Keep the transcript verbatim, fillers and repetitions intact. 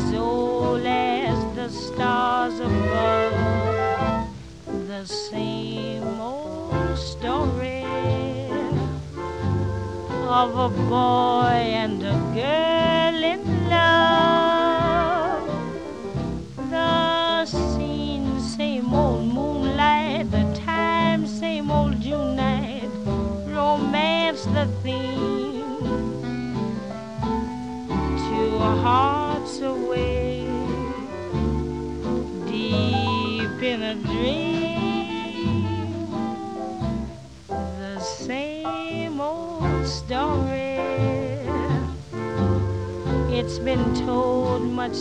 as old as the stars above, the same old story of a boy and a girl in love. The scene, same old moonlight, the time, same old June night, romance the theme, two hearts away, deep in a dream, the same old story. It's been told much